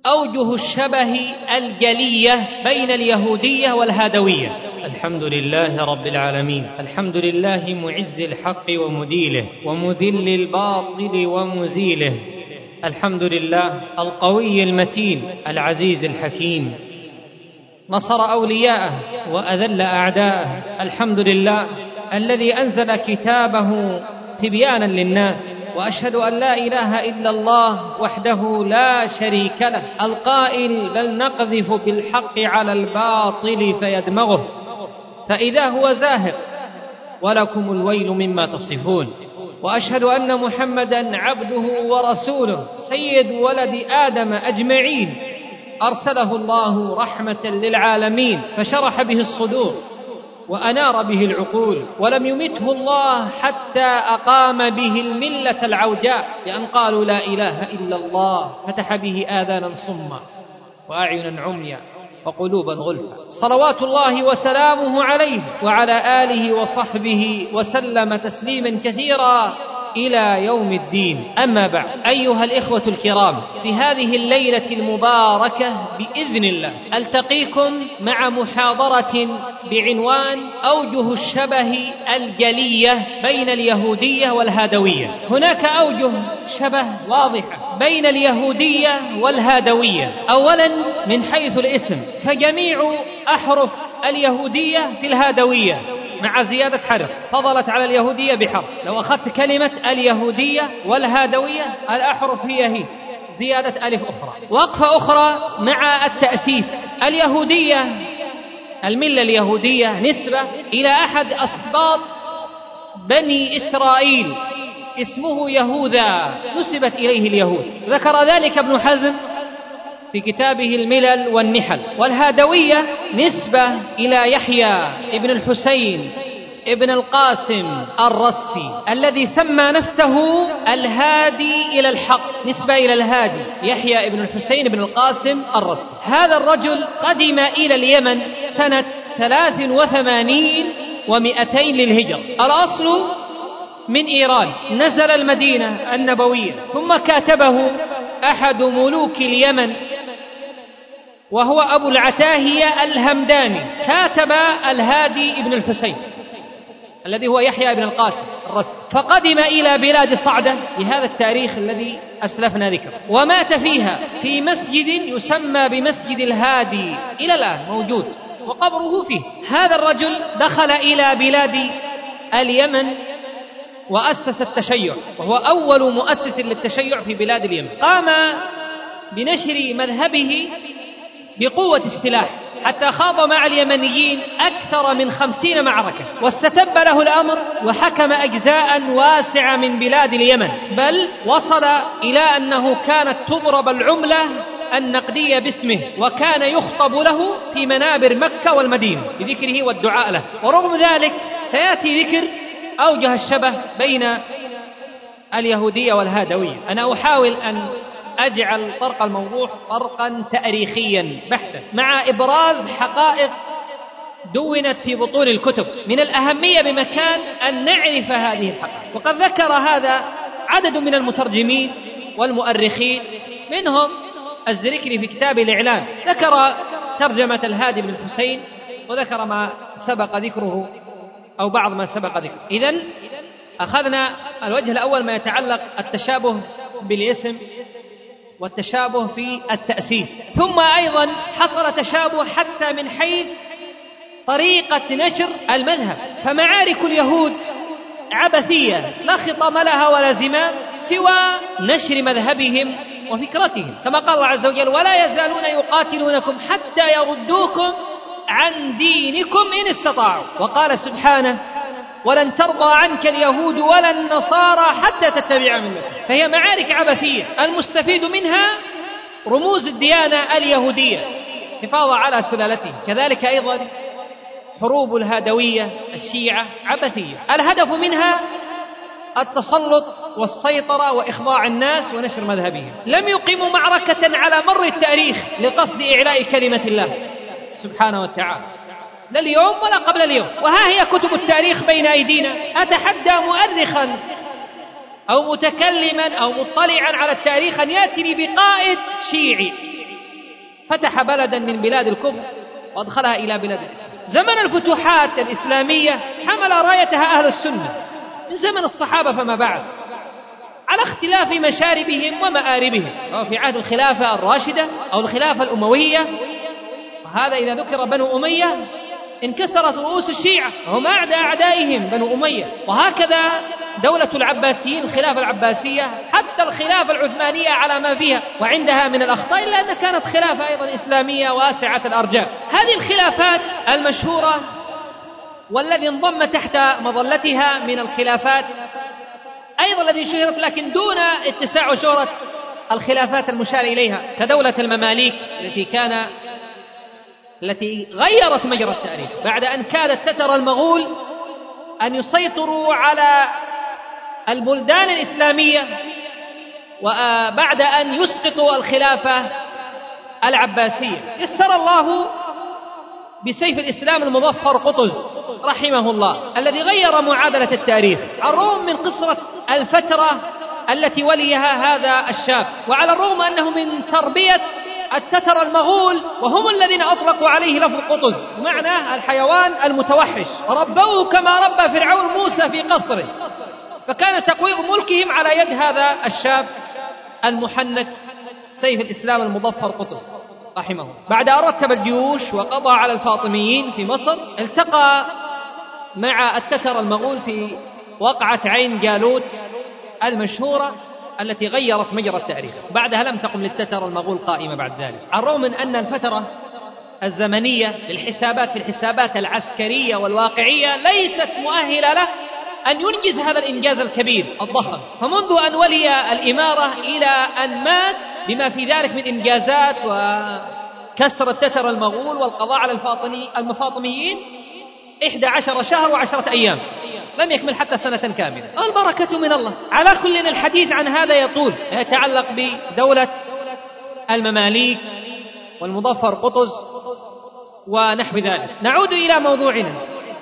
أوجه الشبه الجلية بين اليهودية والهادوية. الحمد لله رب العالمين، الحمد لله معز الحق ومديله ومذل الباطل ومزيله، الحمد لله القوي المتين العزيز الحكيم، نصر أولياءه وأذل أعداءه، الحمد لله الذي أنزل كتابه تبيانا للناس، وأشهد أن لا إله إلا الله وحده لا شريك له القائل بل نقذف بالحق على الباطل فيدمغه فإذا هو زاهق ولكم الويل مما تصفون. وأشهد أن محمدا عبده ورسوله سيد ولد آدم أجمعين، أرسله الله رحمة للعالمين فشرح به الصدور وأنار به العقول، ولم يمته الله حتى أقام به الملة العوجاء، بأن قالوا لا إله إلا الله، فتح به آذانا صما وأعينا عميا وقلوبا غلفا، صلوات الله وسلامه عليه وعلى آله وصحبه وسلم تسليما كثيرا إلى يوم الدين. أما بعد، أيها الإخوة الكرام، في هذه الليلة المباركة بإذن الله ألتقيكم مع محاضرة بعنوان أوجه الشبه الجلية بين اليهودية والهادوية. هناك أوجه شبه واضحة بين اليهودية والهادوية. أولا من حيث الاسم، فجميع أحرف اليهودية في الهادوية مع زيادة حرف، فضلت على اليهودية بحرف. لو أخذت كلمة اليهودية والهادوية الأحرف هي زيادة ألف أخرى. وقفة أخرى مع التأسيس، اليهودية الملة اليهودية نسبة إلى أحد أسباط بني إسرائيل اسمه يهوذا، نسبت إليه اليهود، ذكر ذلك ابن حزم في كتابه الملل والنحل. والهادوية نسبة إلى يحيى ابن الحسين ابن القاسم الرسي الذي سمى نفسه الهادي إلى الحق، نسبة إلى الهادي يحيى ابن الحسين ابن القاسم الرسي. هذا الرجل قدم إلى اليمن سنة 83 و200 للهجرة، الأصل من إيران، نزل المدينة النبوية ثم كاتبه أحد ملوك اليمن وهو أبو العتاهية الهمداني، كاتب الهادي ابن الحسين الذي هو يحيى ابن القاسم الرسي، فقدم إلى بلاد صعدة بهذا التاريخ الذي أسلفنا ذكره، ومات فيها في مسجد يسمى بمسجد الهادي، إلى الآن موجود وقبره فيه. هذا الرجل دخل إلى بلاد اليمن وأسس التشيع، وهو أول مؤسس للتشيع في بلاد اليمن. قام بنشر مذهبه بقوة السلاح حتى خاض مع اليمنيين أكثر من 50 معركة، واستتب له الأمر وحكم أجزاء واسعة من بلاد اليمن، بل وصل إلى أنه كانت تضرب العملة النقدية باسمه، وكان يخطب له في منابر مكة والمدينة بذكره والدعاء له. ورغم ذلك سيأتي ذكر أوجه الشبه بين اليهودية والهادوية. أنا أحاول أن أجعل طرق الموضوع طرقا تاريخيا بحتا مع إبراز حقائق دونت في بطون الكتب. من الأهمية بمكان أن نعرف هذه الحقائق، وقد ذكر هذا عدد من المترجمين والمؤرخين، منهم الزركري في كتاب الإعلام ذكر ترجمة الهادي بن الحسين، وذكر ما سبق ذكره أو بعض ما سبق ذكره. إذن أخذنا الوجه الأول ما يتعلق التشابه بالاسم والتشابه في التأسيس، ثم أيضا حصل تشابه حتى من حيث طريقة نشر المذهب، فمعارك اليهود عبثية لا خطام لها ولا زمام سوى نشر مذهبهم وفكرتهم، كما قال الله عز وجل: ولا يزالون يقاتلونكم حتى يردوكم عن دينكم إن استطاعوا. وقال سبحانه: ولن ترضى عنك اليهود ولا النصارى حتى تتبع ملتهم. فهي معارك عبثية المستفيد منها رموز الديانة اليهودية حفاظا على سلالته. كذلك أيضا حروب الهادوية الشيعة عبثية، الهدف منها التسلط والسيطرة وإخضاع الناس ونشر مذهبهم. لم يقيموا معركة على مر التاريخ لقصد إعلاء كلمة الله سبحانه وتعالى، لا اليوم ولا قبل اليوم. وها هي كتب التاريخ بين أيدينا. أتحدى مؤرخا أو متكلما أو مطلعا على التاريخ أن يأتي بقائد شيعي فتح بلدا من بلاد الكفر وأدخلها إلى بلاد الإسلام. زمن الفتوحات الإسلامية حمل رايتها أهل السنة من زمن الصحابة فما بعد، على اختلاف مشاربهم ومآربهم، سواء في عهد الخلافة الراشدة أو الخلافة الأموية. وهذا إذا ذكر بنو أمية انكسرت رؤوس الشيعة وهم أعدى أعدائهم بنو أمية. وهكذا دولة العباسيين، الخلافة العباسية، حتى الخلافة العثمانية على ما فيها وعندها من الأخطاء، إلا أنها كانت خلافة أيضا إسلامية واسعة الأرجاء. هذه الخلافات المشهورة والذي انضم تحت مظلتها من الخلافات أيضا الذي شهرت لكن دون اتساع وشهرة الخلافات المشار إليها، كدولة المماليك التي غيرت مجرى التاريخ بعد أن كادت ستر المغول أن يسيطروا على البلدان الإسلامية، وبعد أن يسقطوا الخلافة العباسية. يسر الله بسيف الإسلام المظفر قطز رحمه الله الذي غير معادلة التاريخ، على الرغم من قصرة الفترة التي وليها هذا الشاب، وعلى الرغم أنه من تربية التتر المغول، وهم الذين أطلقوا عليه لفظ قطز معناه الحيوان المتوحش، ربوه كما ربى فرعون موسى في قصره، فكان تقويض ملكهم على يد هذا الشاب المحنك سيف الإسلام المظفر قطز رحمه. بعد أن رتب الجيوش وقضى على الفاطميين في مصر، التقى مع التتر المغول في وقعة عين جالوت المشهورة التي غيرت مجرى التاريخ. بعدها لم تقم للتتر المغول قائمة بعد ذلك، على الرغم من أن الفترة الزمنية للحسابات في الحسابات العسكرية والواقعية ليست مؤهلة له أن ينجز هذا الإنجاز الكبير الضخم. فمنذ أن ولي الإمارة إلى أن مات بما في ذلك من إنجازات وكسر التتر المغول والقضاء على المفاطميين 11 شهر و10 أيام، لم يكمل حتى سنة كاملة. البركة من الله. على كل الحديث عن هذا يطول، يتعلق بدولة المماليك والمظفر قطز ونحو ذلك. نعود إلى موضوعنا.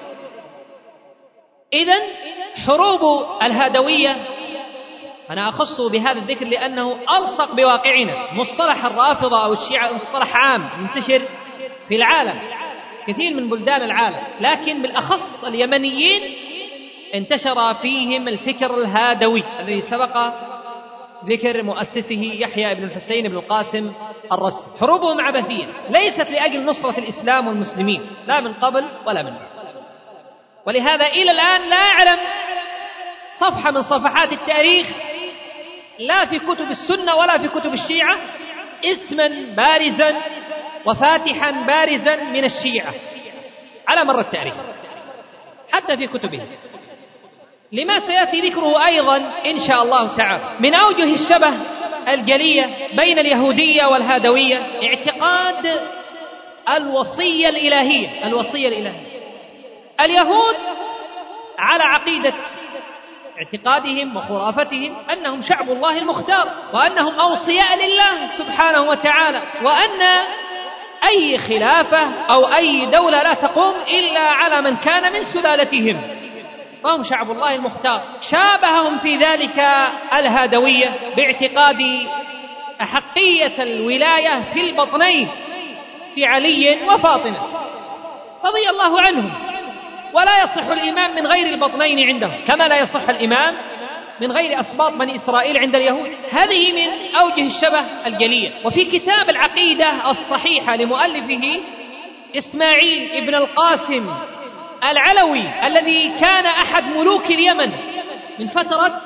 إذن حروب الهادوية أنا أخص بهذا الذكر لأنه ألصق بواقعنا. مصطلح الرافضة أو الشيعة مصطلح عام منتشر في العالم، كثير من بلدان العالم، لكن بالأخص اليمنيين انتشر فيهم الفكر الهادوي الذي سبق ذكر مؤسسه يحيى بن الحسين بن القاسم الرسي. حروبهم عبثية، ليست لأجل نصرة الإسلام والمسلمين، لا من قبل ولا من بعد. ولهذا إلى الآن لا أعلم صفحة من صفحات التاريخ، لا في كتب السنة ولا في كتب الشيعة، اسما بارزا وفاتحا بارزا من الشيعة على مر التاريخ حتى في كتبهم، لما سيأتي ذكره أيضا إن شاء الله تعالى. من أوجه الشبه الجلية بين اليهودية والهادوية اعتقاد الوصية الإلهية. الوصية الإلهية، اليهود على عقيدة اعتقادهم وخرافتهم أنهم شعب الله المختار، وأنهم أوصياء لله سبحانه وتعالى، وأن أي خلافة أو أي دولة لا تقوم إلا على من كان من سلالتهم، فهم شعب الله المختار. شابههم في ذلك الهادوية باعتقاد أحقية الولاية في البطنين، في علي وفاطمة رضي الله عنهم، ولا يصح الإمام من غير البطنين عندهم، كما لا يصح الإمام من غير أسباط بني إسرائيل عند اليهود. هذه من أوجه الشبه الجلية. وفي كتاب العقيدة الصحيحة لمؤلفه إسماعيل ابن القاسم العلوي الذي كان أحد ملوك اليمن من فترة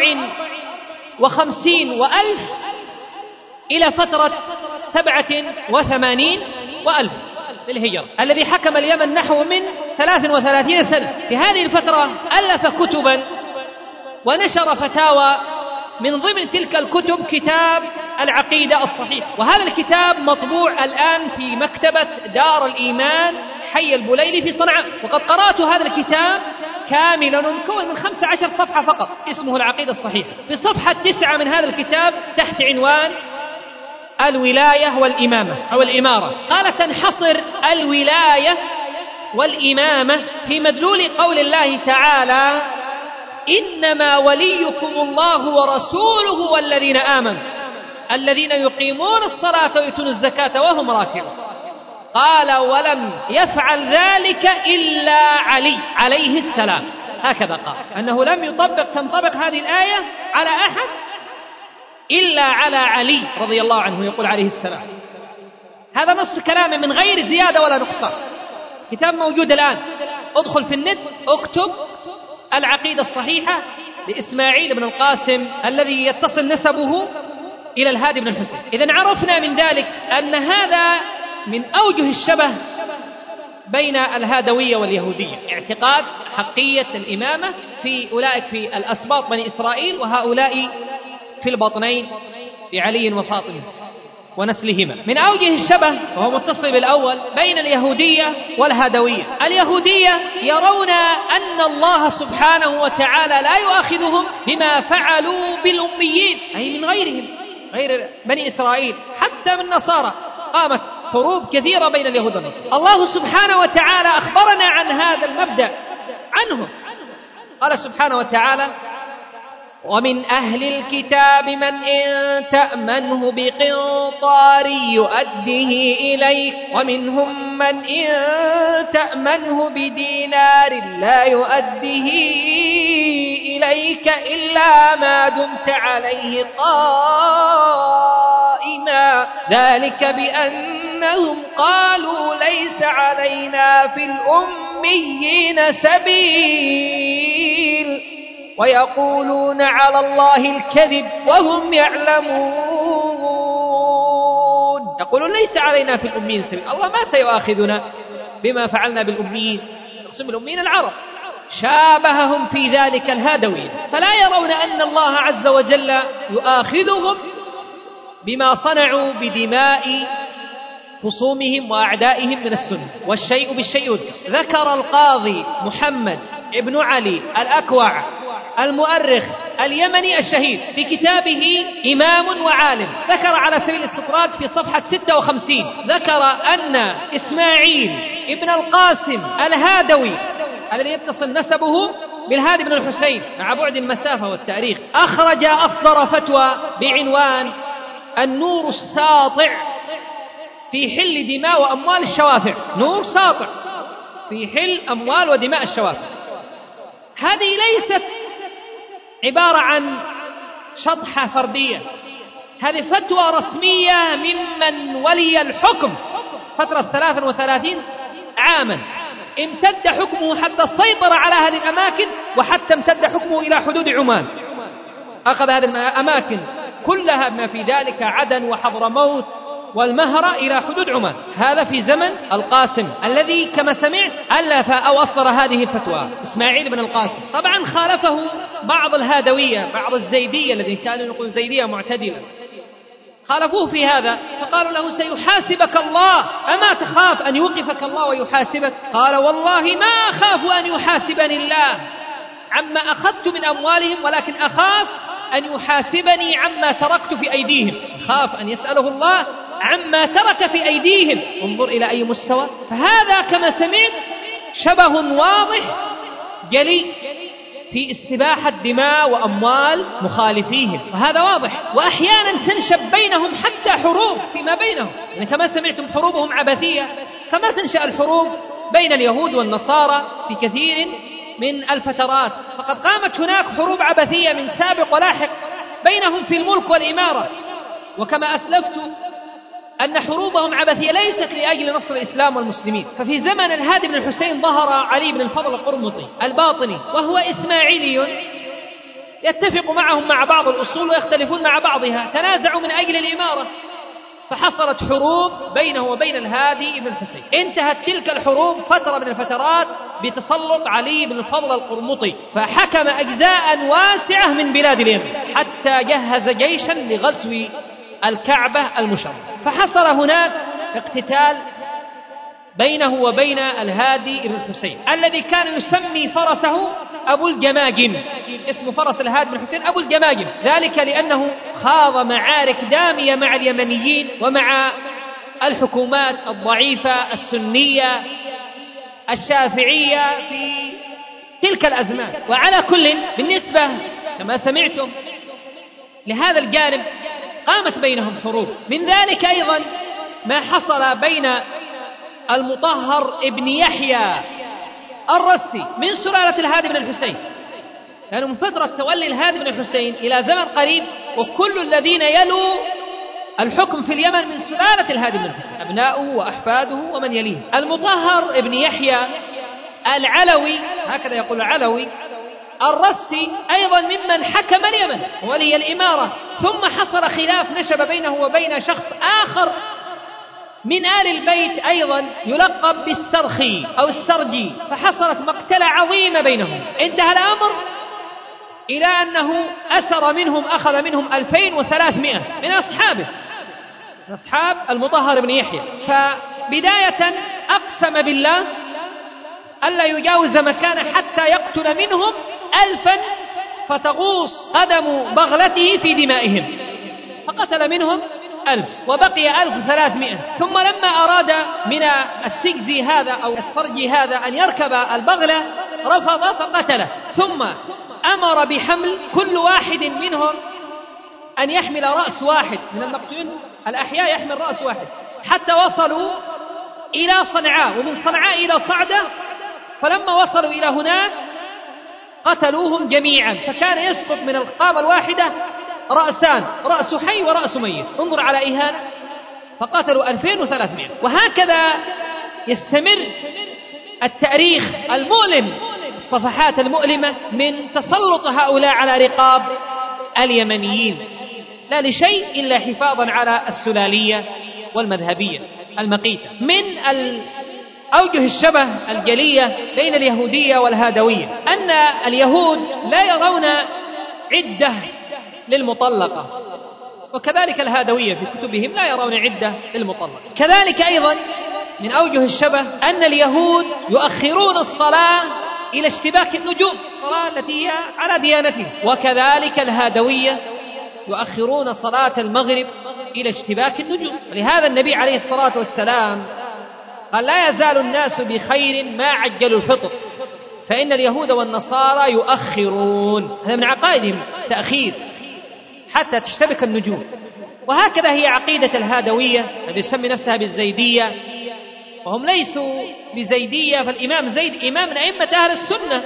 54 وألف إلى فترة 87 وألف للهجرة، الذي حكم اليمن نحو من 33 سنة. في هذه الفترة ألف كتبا ونشر فتاوى، من ضمن تلك الكتب كتاب العقيدة الصحيح، وهذا الكتاب مطبوع الآن في مكتبة دار الإيمان حي البليلي في صنعاء. وقد قرأت هذا الكتاب كاملا مكون من 15 صفحة فقط، اسمه العقيدة الصحيح. في صفحة 9 من هذا الكتاب تحت عنوان الولاية والإمامة أو الإمارة، قال تنحصر الولاية والإمامة في مدلول قول الله تعالى إنما وليكم الله ورسوله والذين آمنوا. الذين يقيمون الصلاة ويؤتون الزكاة وهم راكعون. قال ولم يفعل ذلك إلا علي عليه السلام. هكذا قال أنه لم تنطبق هذه الآية على أحد إلا على علي رضي الله عنه، يقول عليه السلام. هذا نص كلامه من غير زيادة ولا نقصان. كتاب موجود الآن، ادخل في النت اكتب العقيدة الصحيحة لإسماعيل بن القاسم الذي يتصل نسبه إلى الهادي بن الحسين. إذن عرفنا من ذلك أن هذا من أوجه الشبه بين الهادوية واليهودية، اعتقاد حقية الإمامة في أولئك في الأسباط بني إسرائيل، وهؤلاء في البطنين بعلي وفاطمة ونسلهما. من أوجه الشبه وهو متصل بالأول بين اليهودية والهادوية. اليهودية يرون أن الله سبحانه وتعالى لا يؤاخذهم بما فعلوا بالأميين، أي من غيرهم، غير بني إسرائيل، حتى من النصارى قامت حروب كثيرة بين اليهود والنصارى. الله سبحانه وتعالى أخبرنا عن هذا المبدأ عنهم. قال سبحانه وتعالى: ومن أهل الكتاب من إن تأمنه بقنطار يؤده إليك ومنهم من إن تأمنه بدينار لا يؤده إليك إلا ما دمت عليه قائما ذلك بأنهم قالوا ليس علينا في الأميين سبيل ويقولون على الله الكذب وهم يعلمون. يقولون ليس علينا في الأميين سبيل، الله ما سيؤاخذنا بما فعلنا بالأميين، نقسم بالأميين العرب. شابههم في ذلك الهادوية، فلا يرون أن الله عز وجل يؤاخذهم بما صنعوا بدماء خصومهم وأعدائهم من السنة، والشيء بالشيء يذكر. ذكر القاضي محمد ابن علي الأكوع المؤرخ اليمني الشهيد في كتابه إمام وعالم، ذكر على سبيل الاستطراد في صفحة 56، ذكر أن إسماعيل ابن القاسم الهادوي الذي يتصل نسبه بالهادي بن الحسين مع بعد المسافة والتاريخ، أصدر فتوى بعنوان النور الساطع في حل دماء وأموال الشوافع. نور ساطع في حل أموال ودماء الشوافع. هذه ليست عبارة عن شطحة فردية، هذه فتوى رسمية ممن ولي الحكم فترة 33 عاما، امتد حكمه حتى السيطرة على هذه الأماكن، وحتى امتد حكمه إلى حدود عمان. أخذ هذه الأماكن كلها بما في ذلك عدن وحضرموت والمهرة إلى حدود عمان. هذا في زمن القاسم الذي كما سمعت ألف أو أصدر هذه الفتوى إسماعيل بن القاسم. طبعا خالفه بعض الهادوية، بعض الزيدية الذين كانوا يقولون زيدية معتدلة، خالفوه في هذا، فقالوا له سيحاسبك الله، أما تخاف أن يوقفك الله ويحاسبك؟ قال والله ما أخاف أن يحاسبني الله عما أخذت من أموالهم، ولكن أخاف أن يحاسبني عما تركت في أيديهم. خاف أن يسأله الله عما ترك في أيديهم. انظر إلى أي مستوى. فهذا كما سمعت شبه واضح جلي في استباحة دماء وأموال مخالفيهم، وهذا واضح. وأحيانا تنشب بينهم حتى حروب فيما بينهم، يعني كما سمعتم حروبهم عبثية كما تنشأ الحروب بين اليهود والنصارى في كثير من الفترات. فقد قامت هناك حروب عبثية من سابق ولاحق بينهم في الملك والإمارة. وكما أسلفت أن حروبهم عبثية ليست لأجل نصر الإسلام والمسلمين. ففي زمن الهادي بن الحسين ظهر علي بن الفضل القرمطي الباطني، وهو إسماعيلي يتفق معهم مع بعض الأصول ويختلفون مع بعضها، تنازعوا من أجل الإمارة، فحصلت حروب بينه وبين الهادي بن الحسين. انتهت تلك الحروب فترة من الفترات بتسلط علي بن الفضل القرمطي، فحكم أجزاء واسعة من بلاد اليمن حتى جهز جيشا لغزو الكعبة المشرفة. فحصل هناك اقتتال بينه وبين الهادي بن الحسين الذي كان يسمي فرسه أبو الجماجم. اسم فرس الهادي بن الحسين أبو الجماجم، ذلك لأنه خاض معارك دامية مع اليمنيين ومع الحكومات الضعيفة السنية الشافعية في تلك الأزمان. وعلى كل بالنسبة كما سمعتم لهذا الجانب قامت بينهم حروب. من ذلك أيضا ما حصل بين المطهر ابن يحيى الرسي من سلالة الهادي بن الحسين، لأنه من فترة تولي الهادي بن الحسين إلى زمن قريب وكل الذين يلوا الحكم في اليمن من سلالة الهادي بن الحسين، أبناؤه وأحفاده ومن يليه. المطهر ابن يحيى العلوي، هكذا يقول العلوي الرسي، أيضا ممن حكم اليمن ولي الإمارة، ثم حصل خلاف نشب بينه وبين شخص آخر من آل البيت أيضا يلقب بالسرخي أو السرجي، فحصلت مقتلة عظيمة بينهم. انتهى الأمر إلى أنه أخذ منهم 2300 من أصحابه، من أصحاب المطهر بن يحيى. فبداية أقسم بالله ألا يجاوز مكانه حتى يقتل منهم 1000 فتغوص قدم بغلته في دمائهم، فقتل منهم 1000 وبقي 1300. ثم لما أراد من السجزي هذا أو السرجي هذا أن يركب البغلة رفض فقتله، ثم أمر بحمل كل واحد منهم أن يحمل رأس واحد من المقتولين الأحياء، يحمل رأس واحد حتى وصلوا إلى صنعاء، ومن صنعاء إلى صعدة. فلما وصلوا إلى هناك قتلوهم جميعا، فكان يسقط من القامة الواحدة رأسان، رأس حي ورأس ميت. انظر على إهانة. فقتلوا 2300. وهكذا يستمر التاريخ المؤلم، الصفحات المؤلمة من تسلط هؤلاء على رقاب اليمنيين، لا لشيء إلا حفاظا على السلالية والمذهبية المقيتة. من أوجه الشبه الجلية بين اليهودية والهادوية أن اليهود لا يرون عدة للمطلقة، وكذلك الهادوية في كتبهم لا يرون عدة للمطلقة. كذلك أيضا من أوجه الشبه أن اليهود يؤخرون الصلاة إلى اشتباك النجوم، الصلاة التي هي على ديانتهم، وكذلك الهادوية يؤخرون صلاة المغرب إلى اشتباك النجوم. ولهذا النبي عليه الصلاة والسلام قال: لا يزال الناس بخير ما عجلوا الفطر، فإن اليهود والنصارى يؤخرون. هذا من عقائدهم تأخير حتى تشتبك النجوم. وهكذا هي عقيدة الهادوية الذي يسمي نفسها بالزيدية، وهم ليسوا بزيدية، فالإمام زيد إمام من أئمة أهل السنة،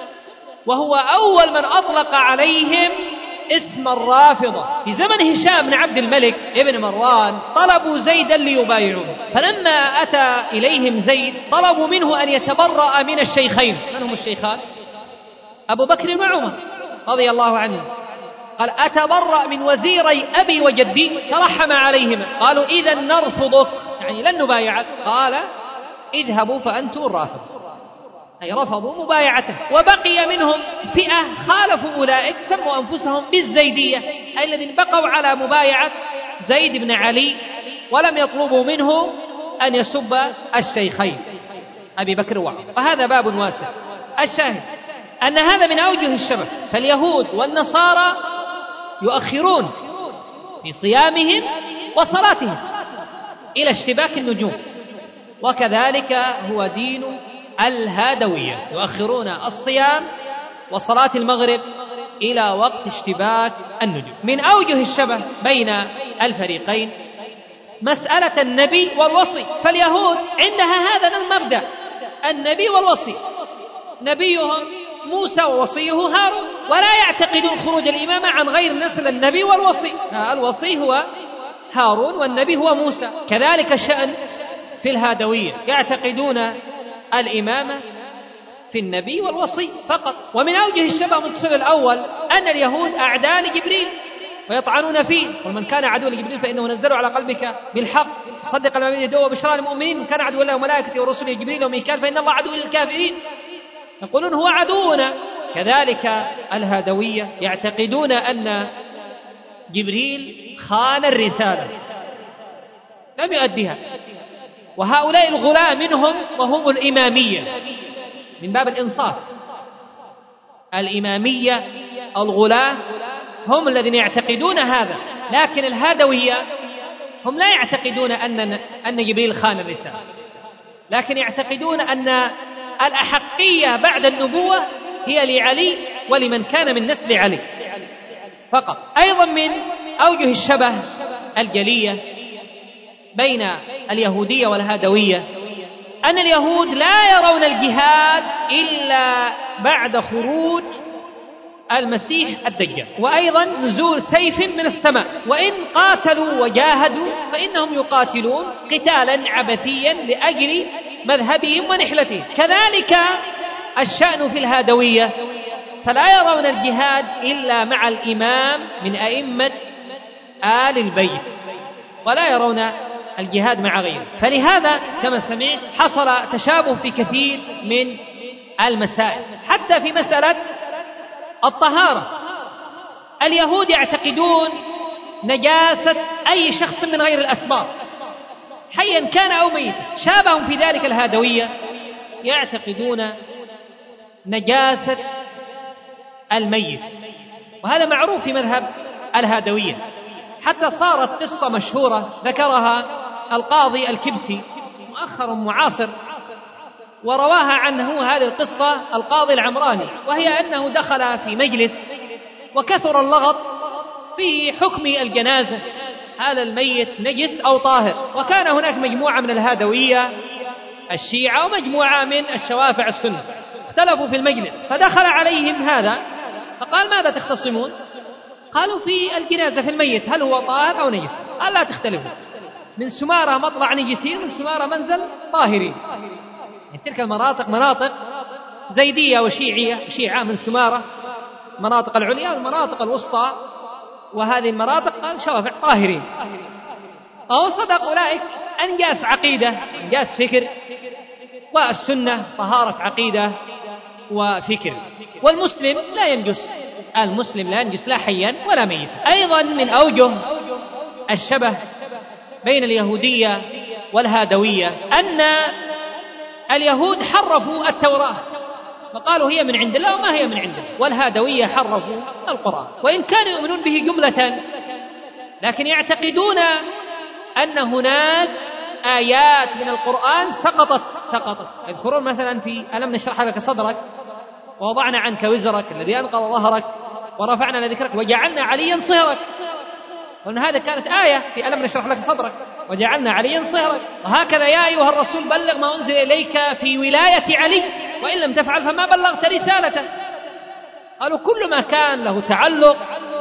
وهو أول من أطلق عليهم اسم الرافضة. في زمن هشام بن عبد الملك ابن مروان طلبوا زيدا ليبايعوه، فلما أتى إليهم زيد طلبوا منه أن يتبرأ من الشيخين. من هم الشيخان؟ أبو بكر وعمر رضي الله عنهم. قال: أتبرأ من وزيري أبي وجدي؟ ترحم عليهما. قالوا: إذا نرفضك، يعني لن نبايعك. قال: اذهبوا فأنتم الرافض، أي رفضوا مبايعته. وبقي منهم فئة خالفوا أولئك، سموا أنفسهم بالزيدية، أي الذين بقوا على مبايعة زيد بن علي ولم يطلبوا منه أن يسب الشيخين أبي بكر وعمر. وهذا باب واسع. الشاهد أن هذا من أوجه الشبه. فاليهود والنصارى يؤخرون في صيامهم وصلاتهم إلى اشتباك النجوم، وكذلك هو دين الهادوية، يؤخرون الصيام وصلاة المغرب إلى وقت اشتباك النجوم. من أوجه الشبه بين الفريقين مسألة النبي والوصي. فاليهود عندها هذا المبدأ، النبي والوصي، نبيهم موسى ووصيه هارون، ولا يعتقدون خروج الإمامة عن غير نسل النبي والوصي. الوصي هو هارون والنبي هو موسى. كذلك الشأن في الهادوية، يعتقدون الإمامة في النبي والوصي فقط. ومن أوجه الشبه متصل الأول أن اليهود أعداء لجبريل ويطعنون فيه، ومن كان عدوا لجبريل فإنه نزل على قلبك بالحق صدق لما بين يديه وبشرى للمؤمنين، من كان عدوا الله وملائكته ورسله جبريل وميكال فإن الله عدو للكافرين. يقولون هو عدونا. كذلك الهادوية يعتقدون أن جبريل خان الرسالة لم يؤديها، وهؤلاء الغلاة منهم وهم الإمامية من باب الإنصاف. الإمامية الغلاة هم الذين يعتقدون هذا، لكن الهادوية هم لا يعتقدون أن جبريل خان الرسالة، لكن يعتقدون أن الأحقية بعد النبوة هي لعلي ولمن كان من نسل علي فقط. أيضا من أوجه الشبه الجلية بين اليهودية والهادوية أن اليهود لا يرون الجهاد إلا بعد خروج المسيح الدجال، وأيضا نزول سيف من السماء، وإن قاتلوا وجاهدوا فإنهم يقاتلون قتالا عبثيا لأجل مذهبهم ونحلتهم. كذلك الشأن في الهادوية، فلا يرون الجهاد إلا مع الإمام من أئمة آل البيت، ولا يرون الجهاد مع غيره. فلهذا كما سمعت حصل تشابه في كثير من المسائل، حتى في مسألة الطهارة. اليهود يعتقدون نجاسة أي شخص من غير الأسباط حيا كان أو ميتا، شابههم في ذلك الهادوية، يعتقدون نجاسة الميت، وهذا معروف في مذهب الهادوية. حتى صارت قصة مشهورة ذكرها القاضي الكبسي مؤخر معاصر، ورواها عنه هذه القصة القاضي العمراني، وهي أنه دخل في مجلس وكثر اللغط في حكم الجنازة، هذا الميت نجس أو طاهر، وكان هناك مجموعة من الهادوية الشيعة ومجموعة من الشوافع السنة اختلفوا في المجلس، فدخل عليهم هذا فقال: ماذا تختصمون؟ قالوا: في الجنازة في الميت هل هو طاهر أو نجس؟ قال: لا تختلفوا، من سمارة مطلع نجسين، من سمارة منزل طاهرين. يعني تلك المناطق مناطق زيدية وشيعية، شيعة من سمارة مناطق العليا والمناطق الوسطى، وهذه المناطق قال شوافع طاهرين. أو صدق أولئك أنجاس عقيدة أنجاس فكر، والسنة طهارة عقيدة وفكر، والمسلم لا ينجس، المسلم لا ينجس لا حيا ولا ميتا. أيضا من أوجه الشبه بين اليهودية والهادوية أن اليهود حرفوا التوراة فقالوا هي من عند الله وما هي من عنده، والهادوية حرفوا القرآن، وإن كانوا يؤمنون به جملة لكن يعتقدون أن هناك آيات من القرآن سقطت. يذكرون مثلا في ألم نشرح لك صدرك ووضعنا عنك وزرك الذي أنقض ظهرك ورفعنا ذكرك وجعلنا عليا صهرك، وأن هذا كانت آية في ألم نشرح لك صدرك وجعلنا عليا صهرك. وهكذا يا أيها الرسول بلغ ما أنزل إليك في ولاية علي وإن لم تفعل فما بلغت رسالته. قالوا كل ما كان له تعلق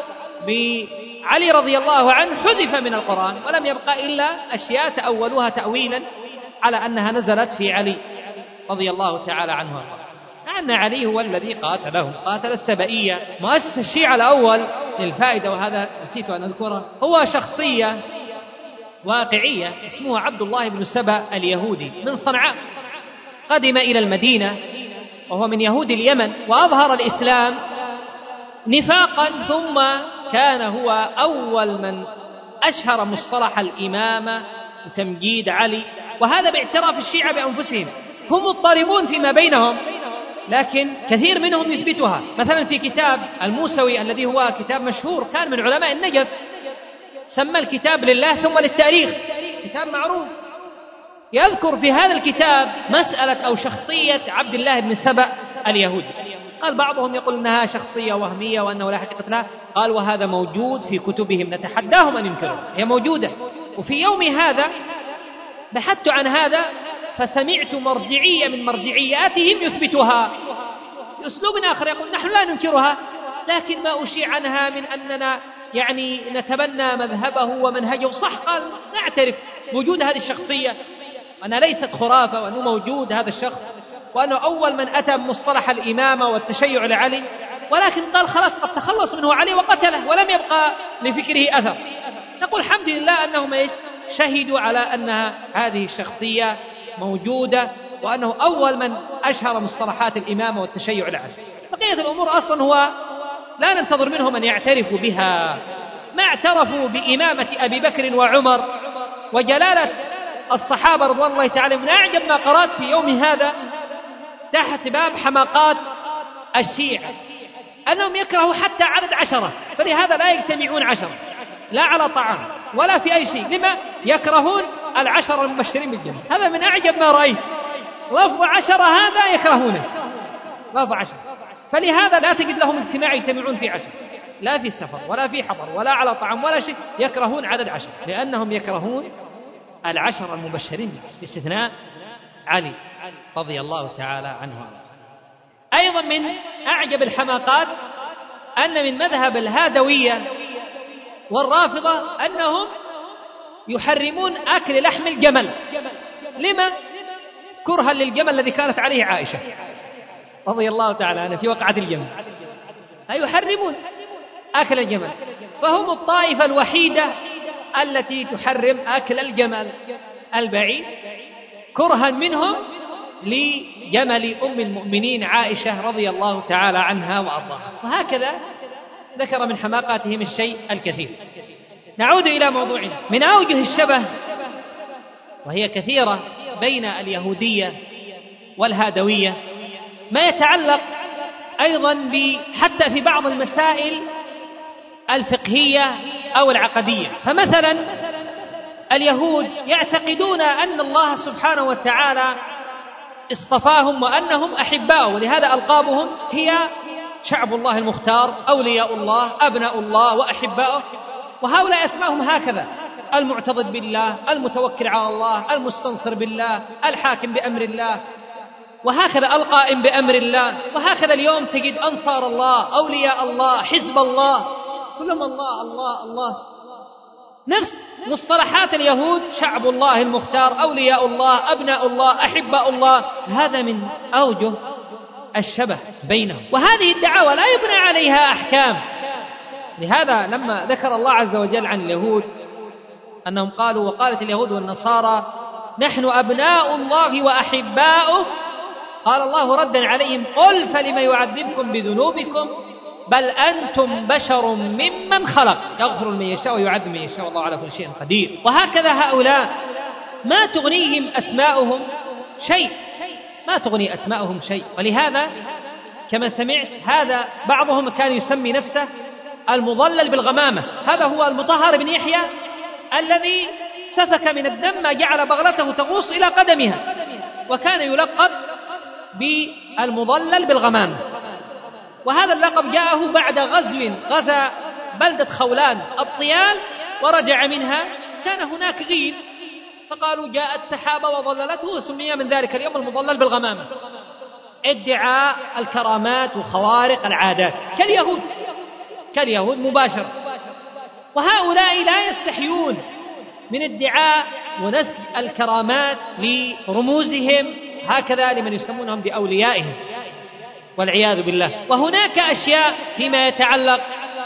بعلي رضي الله عنه حذف من القرآن، ولم يبقى إلا أشياء تأولوها تأويلا على أنها نزلت في علي رضي الله تعالى عنه، مع أن علي هو الذي قاتلهم، قاتل السبئية. مؤسس الشيعة الأول للفائدة، وهذا نسيت أن أذكره، هو شخصية واقعية اسمه عبد الله بن سبأ اليهودي من صنعاء، قدم إلى المدينة وهو من يهود اليمن، وأظهر الإسلام نفاقا، ثم كان هو أول من أشهر مصطلح الإمامة وتمجيد علي، وهذا باعتراف الشيعة بأنفسهم، هم مضطربون فيما بينهم لكن كثير منهم يثبتها. مثلا في كتاب الموسوي الذي هو كتاب مشهور كان من علماء النجف، سمى الكتاب لله ثم للتاريخ، كتاب معروف، يذكر في هذا الكتاب مسألة أو شخصية عبد الله بن سبأ اليهودي. قال بعضهم يقول أنها شخصية وهمية وأنه لا حقيقة لها، قال وهذا موجود في كتبهم نتحداهم أن ينكروا، هي موجودة. وفي يوم هذا بحثت عن هذا فسمعت مرجعية من مرجعياتهم يثبتها بأسلوب آخر، يقول نحن لا ننكرها لكن ما أشيع عنها من أننا يعني نتبنى مذهبه ومنهجه. صح، قال نعترف وجود هذه الشخصية، أنها ليست خرافة، وأنه موجود هذا الشخص، وأنه أول من أتى بمصطلح الإمامة والتشيع لعلي، ولكن قال خلاص قد تخلص منه علي وقتله ولم يبقى لفكره أثر. نقول الحمد لله أنهم شهدوا على أن هذه الشخصية موجودة، وأنه أول من أشهر مصطلحات الإمامة والتشيع لعلي. بقية الأمور أصلا هو لا ننتظر منهم أن يعترفوا بها، ما اعترفوا بإمامة أبي بكر وعمر وجلالة الصحابة رضوان الله تعالى. من أعجب ما قرأت في يوم هذا تحت باب حماقات الشيعة أنهم يكرهوا حتى عدد 10، فلهذا لا يجتمعون 10، لا على طعام ولا في أي شيء، لما يكرهون 10 المبشرين بالجنة. هذا من أعجب ما رأيت، لفظ 10 هذا يكرهونه، لفظ 10، فلهذا لا تجد لهم اجتماع يجتمعون في 10. لا في سفر ولا في حضر ولا على طعام ولا شيء، يكرهون عدد 10 لأنهم يكرهون 10 المبشرين باستثناء علي رضي الله تعالى عنه. أيضا من أعجب الحماقات أن من مذهب الهادوية والرافضة أنهم يحرمون أكل لحم الجمل. لما؟ كرها للجمل الذي كانت عليه عائشة رضي الله تعالى عنها في وقعة الجمل، أي يحرمون أكل الجمل، فهم الطائفة الوحيدة التي تحرم أكل الجمل البعيد كرها منهم لجمل أم المؤمنين عائشة رضي الله تعالى عنها وأرضاها. وهكذا ذكر من حماقاتهم الشيء الكثير. نعود إلى موضوعنا. من أوجه الشبه وهي كثيرة بين اليهودية والهادوية ما يتعلق أيضا حتى في بعض المسائل الفقهية أو العقدية. فمثلا اليهود يعتقدون أن الله سبحانه وتعالى اصطفاهم وأنهم أحباؤه، ولهذا ألقابهم هي شعب الله المختار، أولياء الله، أبناء الله وأحباؤه. وهؤلاء اسمائهم هكذا: المعتضد بالله، المتوكل على الله، المستنصر بالله، الحاكم بأمر الله، وهكذا القائم بأمر الله. وهكذا اليوم تجد أنصار الله، أولياء الله، حزب الله، كلهم الله الله الله، نفس مصطلحات اليهود: شعب الله المختار، أولياء الله، أبناء الله، أحباء الله. هذا من أوجه الشبه بينهم، وهذه الدعاوى لا يبنى عليها أحكام. لهذا لما ذكر الله عز وجل عن اليهود أنهم قالوا: وقالت اليهود والنصارى نحن أبناء الله وأحباؤه، قال الله ردا عليهم: قل فلم يعذبكم بذنوبكم بل أنتم بشر ممن خلق يغفر من يشاء ويعذب من يشاء والله على كل شيء قدير. وهكذا هؤلاء ما تغنيهم أسماؤهم شيء، ما تغني أسماؤهم شيء. ولهذا كما سمعت هذا بعضهم كان يسمي نفسه المضلل بالغمامة. هذا هو المطهر بن يحيى الذي سفك من الدم ما جعل بغلته تغوص إلى قدمها، وكان يلقب بالمضلل بالغمامة. وهذا اللقب جاءه بعد غزا بلدة خولان الطيال ورجع منها، كان هناك غيم فقالوا جاءت سحابة وظللته، وسمي من ذلك اليوم المضلل بالغمامة. ادعاء الكرامات وخوارق العادات كاليهود مباشرة. وهؤلاء لا يستحيون من ادعاء ونسج الكرامات لرموزهم، هكذا لمن يسمونهم بأوليائهم والعياذ بالله. وهناك أشياء فيما يتعلق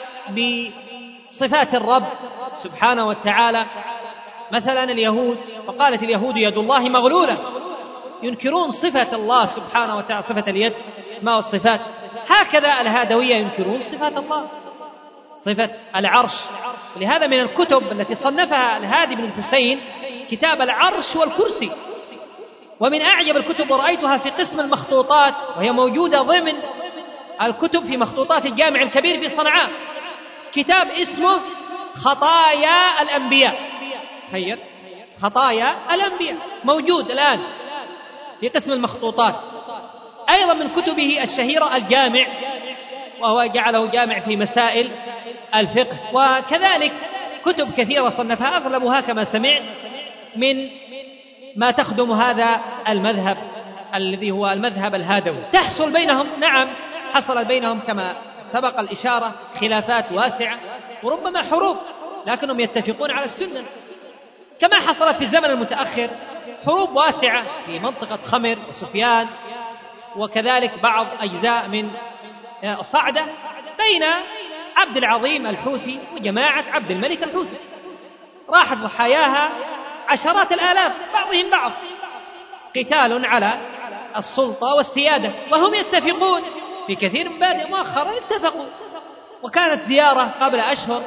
بصفات الرب سبحانه وتعالى، مثلا اليهود وقالت اليهود يد الله مغلولة، ينكرون صفة الله سبحانه وتعالى، صفة اليد، اسماء والصفات. هكذا الهادوية ينكرون صفات الله، صفة العرش. لهذا من الكتب التي صنفها الهادي بن الحسين كتاب العرش والكرسي. ومن أعجب الكتب ورأيتها في قسم المخطوطات، وهي موجودة ضمن الكتب في مخطوطات الجامع الكبير في صنعاء، كتاب اسمه خطايا الأنبياء. تخيل، خطايا الأنبياء موجود الآن في قسم المخطوطات. أيضا من كتبه الشهيرة الجامع، وهو جعله جامع في مسائل الفقه. وكذلك كتب كثيرة صنفها، أغلبها كما سمعت من ما تخدم هذا المذهب الذي هو المذهب الهادوي. تحصل بينهم، نعم حصل بينهم كما سبق الإشارة خلافات واسعة وربما حروب، لكنهم يتفقون على السنة، كما حصلت في الزمن المتأخر حروب واسعة في منطقة خمر وسفيان، وكذلك بعض أجزاء من صعدة بين عبد العظيم الحوثي وجماعة عبد الملك الحوثي، راحت ضحاياها عشرات الآلاف، بعضهم بعض، قتال على السلطة والسيادة. وهم يتفقون في كثير من بلاد مؤخرا اتفقوا. وكانت زيارة قبل أشهر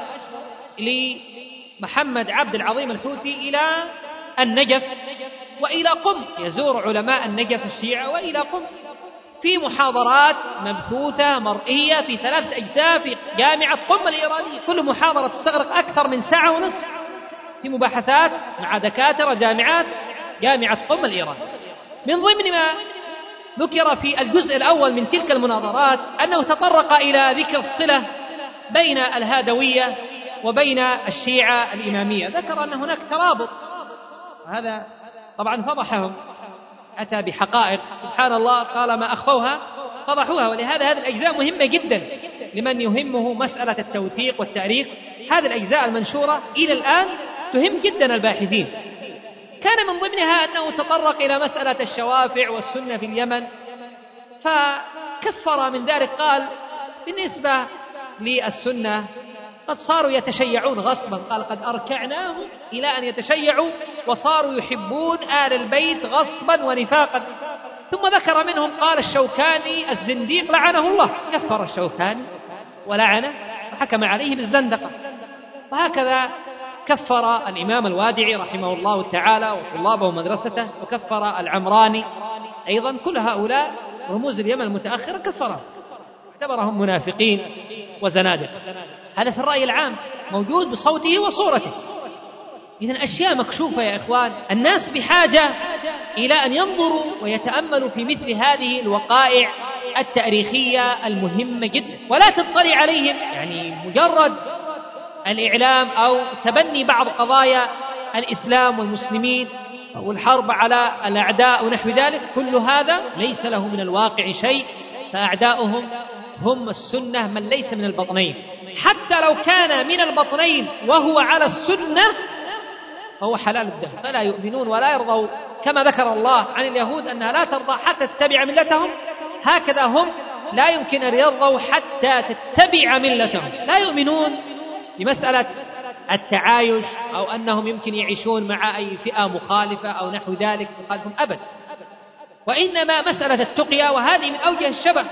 لمحمد عبد العظيم الحوثي إلى النجف وإلى قم، يزور علماء النجف الشيعة وإلى قم، في محاضرات مبثوثة مرئية في 3 أجزاء في جامعة قم الإيرانية. كل محاضرة تستغرق أكثر من 1.5 ساعة في مباحثات مع دكاترة جامعات جامعة قم الإيران. من ضمن ما ذكر في الجزء الأول من تلك المناظرات أنه تطرق إلى ذكر الصلة بين الهادوية وبين الشيعة الإمامية، ذكر أن هناك ترابط، وهذا طبعا فضحهم، أتى بحقائق سبحان الله طالما أخفوها فضحوها. ولهذا هذه الأجزاء مهمة جدا لمن يهمه مسألة التوثيق والتاريخ. هذه الأجزاء المنشورة إلى الآن تهم جدا الباحثين. كان من ضمنها أنه تطرق إلى مسألة الشوافع والسنة في اليمن، فكفر من ذلك، قال بالنسبة للسنة قد صاروا يتشيعون غصبا، قال قد أركعناهم إلى أن يتشيعوا وصاروا يحبون آل البيت غصبا ونفاقا. ثم ذكر منهم قال الشوكاني الزنديق لعنه الله، كفر الشوكاني ولعنه وحكم عليه بالزندقة. وهكذا كفر الإمام الوادعي رحمه الله تعالى وطلابه ومدرسته، وكفر العمراني أيضا. كل هؤلاء رموز اليمن المتأخرة كفرهم، اعتبرهم منافقين وزنادقة. هذا في الرأي العام موجود بصوته وصورته. إذن أشياء مكشوفة يا إخوان، الناس بحاجة إلى أن ينظروا ويتأملوا في مثل هذه الوقائع التاريخية المهمة جدا، ولا تطلع عليهم يعني مجرد الإعلام أو تبني بعض قضايا الإسلام والمسلمين والحرب على الأعداء ونحو ذلك. كل هذا ليس له من الواقع شيء، فأعداؤهم هم السنة من ليس من البطنين. حتى لو كان من البطنين وهو على السنة فهو حلال الدم، فلا يؤمنون ولا يرضوا. كما ذكر الله عن اليهود أنها لا ترضى حتى تتبع ملتهم، هكذا هم لا يمكن أن يرضوا حتى تتبع ملتهم. لا يؤمنون بمسألة التعايش أو أنهم يمكن يعيشون مع أي فئة مخالفة أو نحو ذلك مخالفهم أبدا، وإنما مسألة التقية، وهذه من أوجه الشبه.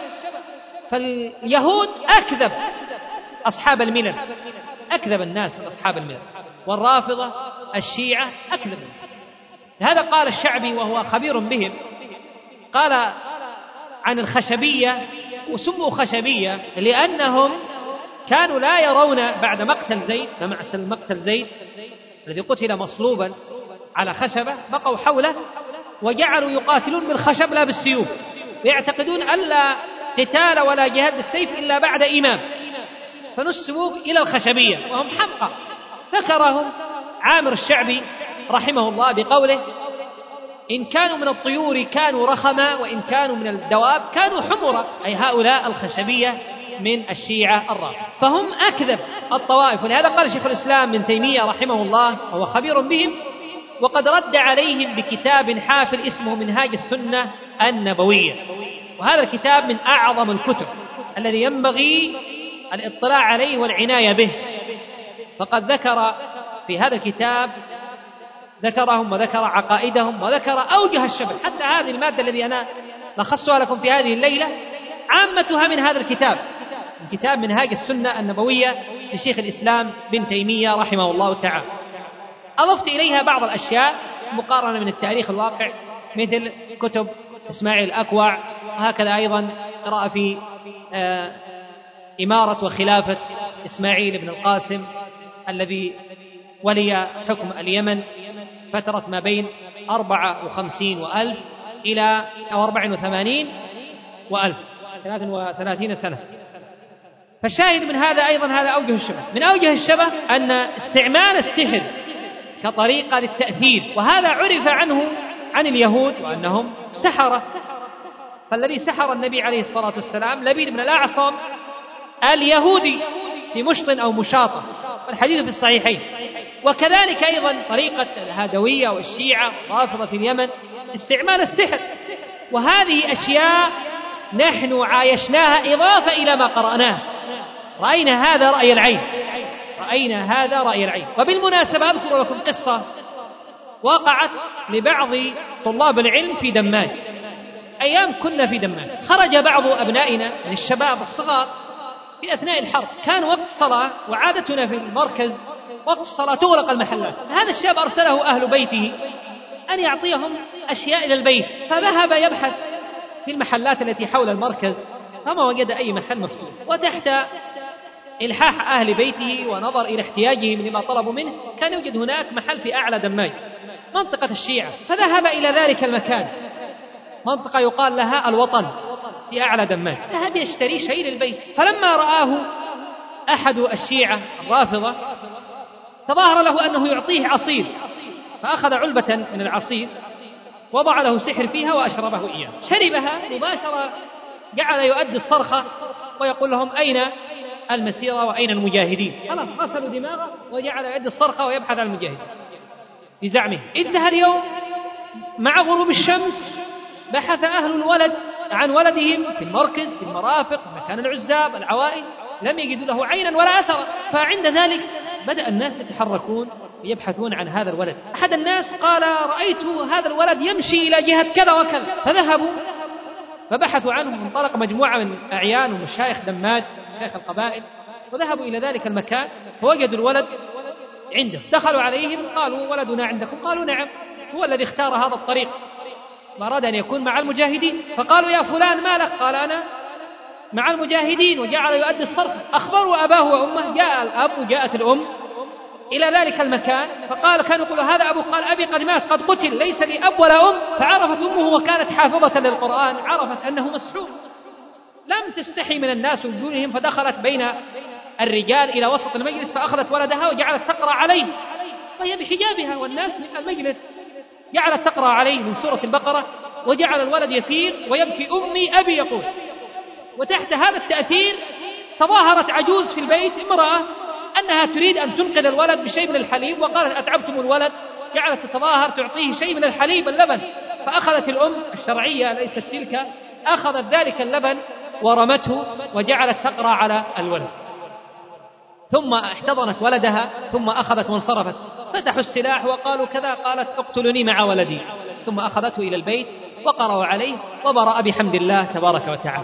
فاليهود أكذب أصحاب الملل، أكذب الناس من أصحاب الملل، والرافضة الشيعة أكذب الناس. هذا قال الشعبي وهو خبير بهم، قال عن الخشبية، وسموا خشبية لأنهم كانوا لا يرون بعد مقتل زيد الذي قتل مصلوبا على خشبة، بقوا حوله وجعلوا يقاتلون بالخشب لا بالسيوف، ويعتقدون أن لا قتال ولا جهاد بالسيف إلا بعد إمام، فنسبوا إلى الخشبية وهم حمقى. ذكرهم عامر الشعبي رحمه الله بقوله: إن كانوا من الطيور كانوا رخما، وإن كانوا من الدواب كانوا حمرا، أي هؤلاء الخشبية من الشيعة الرافضة. فهم أكذب الطوائف. ولهذا قال شيخ الإسلام ابن تيمية رحمه الله وهو خبير بهم، وقد رد عليهم بكتاب حافل اسمه منهاج السنة النبوية، وهذا الكتاب من أعظم الكتب الذي ينبغي الاطلاع عليه والعناية به. فقد ذكر في هذا الكتاب ذكرهم وذكر عقائدهم وذكر أوجه الشبه. حتى هذه المادة الذي أنا لخصتها لكم في هذه الليلة عامتها من هذا الكتاب، من كتاب منهاج السنة النبوية لشيخ الإسلام بن تيمية رحمه الله تعالى. أضفت إليها بعض الأشياء مقارنة من التاريخ الواقع، مثل كتب إسماعيل الأكوع، وهكذا أيضا قراءة في إمارة وخلافة إسماعيل بن القاسم الذي ولي حكم اليمن فترة ما بين 54 وألف إلى 84 وألف، 33 سنة. فالشاهد من هذا أيضا هذا أوجه الشبه. من أوجه الشبه أن استعمال السحر كطريقة للتأثير، وهذا عرف عنه عن اليهود وأنهم سحرة. فالذي سحر النبي عليه الصلاة والسلام لبيد بن الأعصم اليهودي في مشط أو مشاطة، والحديث في الصحيحين. وكذلك أيضا طريقة الهادوية والشيعة ورافضة اليمن استعمال السحر. وهذه أشياء نحن عايشناها إضافة إلى ما قرأناه، رأينا هذا رأي العين، رأينا هذا رأي العين. وبالمناسبة أذكر لكم قصة وقعت لبعض طلاب العلم في دمام. أيام كنا في دمام، خرج بعض أبنائنا من الشباب الصغار في أثناء الحرب، كان وقت صلاة، وعادتنا في المركز وقت الصلاة تغلق المحلات. هذا الشاب أرسله أهل بيته أن يعطيهم أشياء إلى البيت، فذهب يبحث في المحلات التي حول المركز فما وجد أي محل مفتوح، وتحت إلحاح أهل بيته ونظر إلى احتياجهم لما طلبوا منه كان يوجد هناك محل في أعلى دماج منطقة الشيعة، فذهب إلى ذلك المكان، منطقة يقال لها الوطن في أعلى دماج، ذهب يشتري شيء للبيت. فلما رآه أحد الشيعة الرافضة تظاهر له أنه يعطيه عصير، فأخذ علبة من العصير وضع له سحر فيها وأشربه إياه، شربها مباشرة، جعل يؤدي الصرخة ويقول لهم أين المسيرة وأين المجاهدين؟ خلاص غسلوا دماغه وجعل يؤدي الصرخة ويبحث عن المجاهدين بزعمه. انتهى اليوم مع غروب الشمس بحث أهل الولد عن ولدهم في المركز، في المرافق، مكان العزاب، العوائل، لم يجدوا له عينا ولا أثرا. فعند ذلك بدأ الناس يتحركون يبحثون عن هذا الولد. أحد الناس قال: رأيت هذا الولد يمشي إلى جهة كذا وكذا. فذهبوا فبحثوا عنه، وانطلق مجموعة من أعيان ومشايخ دماج، مشايخ القبائل، وذهبوا إلى ذلك المكان فوجدوا الولد عنده. دخلوا عليهم قالوا: ولدنا عندكم؟ قالوا: نعم، هو الذي اختار هذا الطريق وأراد أن يكون مع المجاهدين. فقالوا: يا فلان ما لك؟ قال: أنا مع المجاهدين، وجعل يؤدي الصرخ. أخبروا أباه وأمه، جاء الأب وجاءت الأم إلى ذلك المكان، فقال: كانوا يقولوا هذا أبو، قال: أبي قد مات، قد قتل، ليس لي أب ولا أم. فعرفت أمه وكانت حافظة للقرآن، عرفت أنه مسحور، لم تستحي من الناس وجودهم، فدخلت بين الرجال إلى وسط المجلس فأخذت ولدها وجعلت تقرأ عليه وهي بحجابها والناس من المجلس، جعلت تقرأ عليه من سورة البقرة، وجعل الولد يفيق ويبكي: أمي أبي يقول. وتحت هذا التأثير تظاهرت عجوز في البيت، امرأة، أنها تريد أن تنقذ الولد بشيء من الحليب، وقالت: أتعبتم الولد. جعلت تتظاهر تعطيه شيء من الحليب، اللبن. فأخذت الأم الشرعية ليست تلك، أخذت ذلك اللبن ورمته وجعلت تقرأ على الولد، ثم احتضنت ولدها، ثم أخذت وانصرفت. فتحوا السلاح وقالوا كذا، قالت: اقتلني مع ولدي. ثم أخذته إلى البيت وقرأوا عليه وبرأ بحمد الله تبارك وتعالى.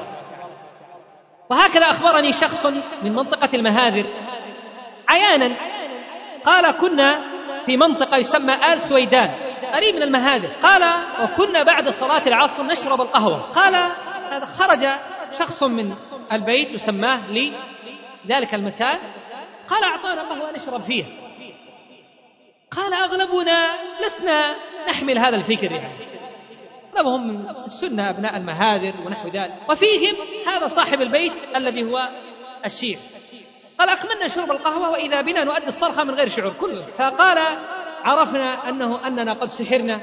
وهكذا أخبرني شخص من منطقة المهاذر عيانا، قال: كنا في منطقة يسمى آل سويدان قريب من المهاذر، قال: وكنا بعد صلاة العصر نشرب القهوة. قال: خرج شخص من البيت وسماه لي ذلك المكان، قال: أعطانا قهوة نشرب فيها. قال: أغلبنا لسنا نحمل هذا الفكر، يعني أغلبهم من السنة أبناء المهاذر ونحو ذلك، وفيهم هذا صاحب البيت الذي هو الشيعي. قال: أكملنا شرب القهوة وإذا بنا نؤدي الصرخة من غير شعور كله. فقال: عرفنا أننا قد سحرنا،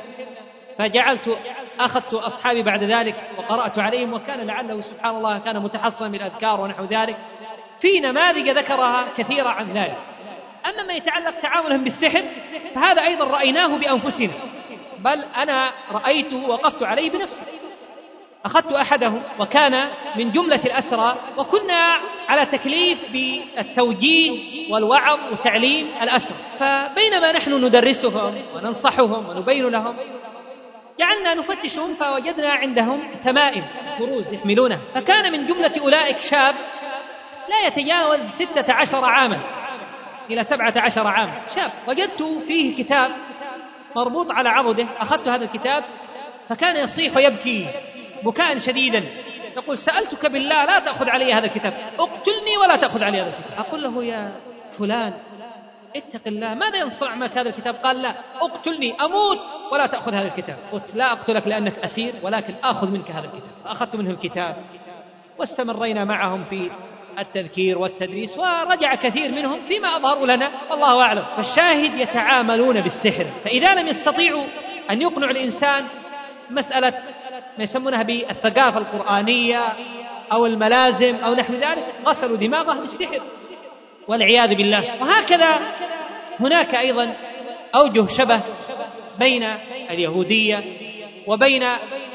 أخذت أصحابي بعد ذلك وقرأت عليهم، وكان لعله سبحان الله كان متحصنا بالأذكار ونحو ذلك، في نماذج ذكرها كثيرة عن ذلك. أما ما يتعلق تعاملهم بالسحر فهذا أيضا رأيناه بأنفسنا، بل أنا رأيته ووقفت عليه بنفسي. أخذت أحدهم وكان من جملة الأسرى، وكنا على تكليف بالتوجيه والوعظ وتعليم الأسرى، فبينما نحن ندرسهم وننصحهم ونبين لهم جعلنا نفتشهم، فوجدنا عندهم تمائم كروز يحملونها. فكان من جملة أولئك شاب لا يتجاوز 16 عاما إلى 17 عاما، شاب، وجدت فيه كتاب مربوط على عضده. أخذت هذا الكتاب فكان يصيح ويبكي بكاء شديدا، يقول: سألتك بالله لا تأخذ علي هذا الكتاب، اقتلني ولا تأخذ علي هذا الكتاب. أقول له: يا فلان اتق الله، ماذا ينصنع معك هذا الكتاب؟ قال: لا، اقتلني أموت ولا تأخذ هذا الكتاب. قلت: لا أقتلك لأنك أسير، ولكن آخذ منك هذا الكتاب. فأخذت منه الكتاب واستمرينا معهم في التذكير والتدريس، ورجع كثير منهم فيما أظهروا لنا والله أعلم. فالشاهد يتعاملون بالسحر، فإذا لم يستطيعوا أن يقنعوا الإنسان مسألة ما يسمونها بالثقافة القرآنية أو الملازم أو نحو ذلك، غسلوا دماغه بالسحر والعياذ بالله. وهكذا هناك أيضا أوجه شبه بين اليهودية وبين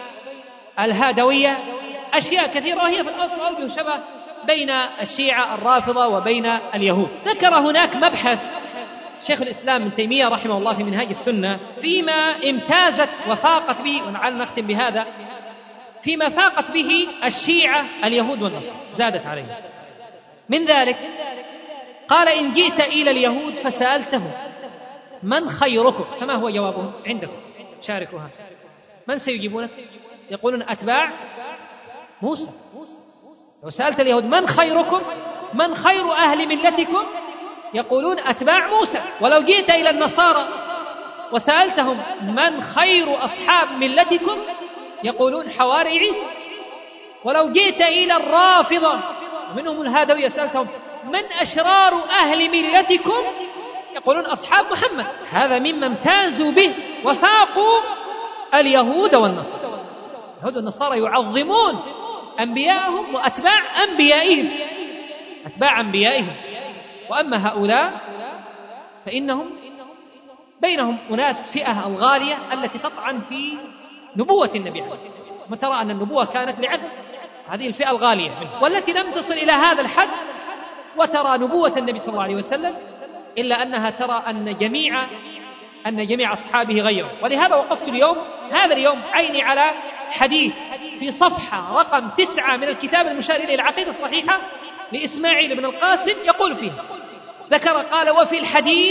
الهادوية، أشياء كثيرة، وهي في الأصل أوجه شبه بين الشيعة الرافضة وبين اليهود. ذكر هناك مبحث شيخ الإسلام ابن تيمية رحمه الله في منهاج السنة فيما امتازت وفاقت به، ولعلنا نختم بهذا، فيما فاقت به الشيعة اليهود والنصارى، زادت عليهم. من ذلك قال: إن جئت إلى اليهود فسألتهم من خيركم، فما هو جوابهم عندكم؟ شاركوها. من سيجيبونك؟ يقولون: أتباع موسى. لو سألت اليهود من خيركم، من خير أهل ملتكم، يقولون: أتباع موسى. ولو جئت إلى النصارى وسألتهم من خير أصحاب ملتكم، يقولون: حواري عيسى. ولو جئت إلى الرافضة ومنهم الهادوية سألتهم من أشرار أهل ملتكم؟ يقولون أصحاب محمد. هذا مما امتازوا به وفاقوا اليهود والنصارى. اليهود والنصارى يعظمون أنبياءهم وأتباع أنبيائهم، أتباع أنبيائهم. وأما هؤلاء فإنهم بينهم أناس فئة الغالية التي تطعن في نبوة النبي عليه الصلاة والسلام، وترى أن النبوة كانت لعدل، هذه الفئة الغالية منه، والتي لم تصل إلى هذا الحد وترى نبوة النبي صلى الله عليه وسلم، إلا أنها ترى أن جميع أصحابه غيره. ولهذا وقفت هذا اليوم عيني على حديث في صفحة رقم 9 من الكتاب المشار إليه العقيدة الصحيحة لإسماعيل بن القاسم، يقول فيه قال: وفي الحديث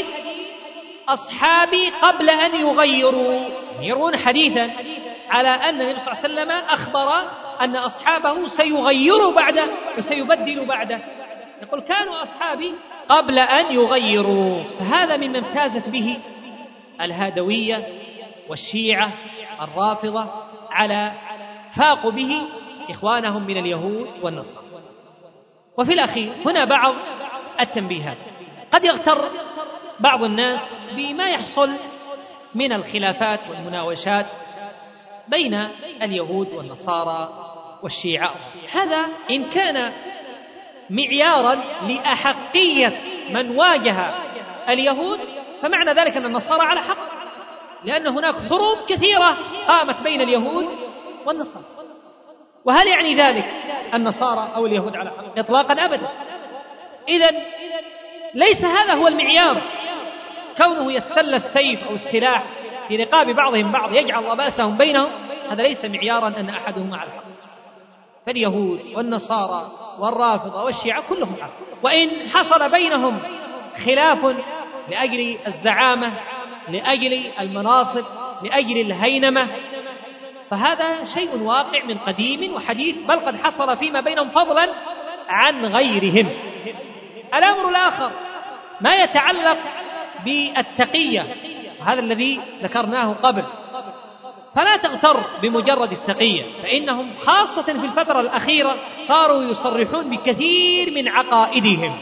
أصحابي قبل أن يغيروا. يروون حديثا على أن النبي صلى الله عليه وسلم أخبر أن أصحابه سيغيروا بعده وسيبدلوا بعده، يقول: كانوا أصحابي قبل أن يغيروا. فهذا مما امتازت به الهادوية والشيعة الرافضة، على فاقوا به إخوانهم من اليهود والنصارى. وفي الأخير هنا بعض التنبيهات. قد يغتر بعض الناس بما يحصل من الخلافات والمناوشات بين اليهود والنصارى والشيعة. هذا إن كان معيارا لأحقية من واجه اليهود، فمعنى ذلك أن النصارى على حق، لأن هناك حروب كثيرة قامت بين اليهود والنصارى. وهل يعني ذلك النصارى أو اليهود على حق؟ إطلاقا أبدا. إذن ليس هذا هو المعيار، كونه يستل السيف أو السلاح في رقاب بعضهم بعض يجعل بأسهم بينهم، هذا ليس معيارا أن أحدهما على الحق. فاليهود والنصارى والرافضة والشيعة كلهم حق، وإن حصل بينهم خلاف لأجل الزعامة، لأجل المناصب، لأجل الهينمة، فهذا شيء واقع من قديم وحديث، بل قد حصل فيما بينهم فضلا عن غيرهم. الأمر الآخر ما يتعلق بالتقية، هذا الذي ذكرناه قبل، فلا تغتر بمجرد التقية، فإنهم خاصة في الفترة الأخيرة صاروا يصرحون بكثير من عقائدهم،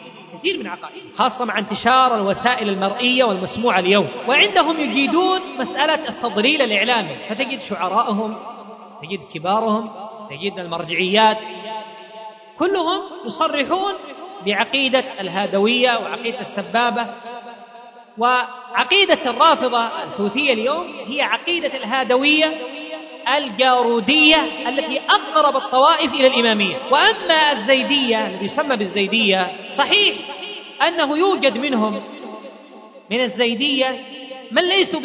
خاصة مع انتشار الوسائل المرئية والمسموعة اليوم، وعندهم يجيدون مسألة التضليل الإعلامي، فتجد شعراءهم، تجد كبارهم، تجد المرجعيات، كلهم يصرحون بعقيدة الهادوية وعقيدة السبابة. وعقيدة الرافضة الحوثية اليوم هي عقيدة الهادوية الجارودية التي أقرب الطوائف إلى الإمامية. وأما الزيدية الذي يسمى بالزيدية، صحيح أنه يوجد منهم من الزيدية من ليسوا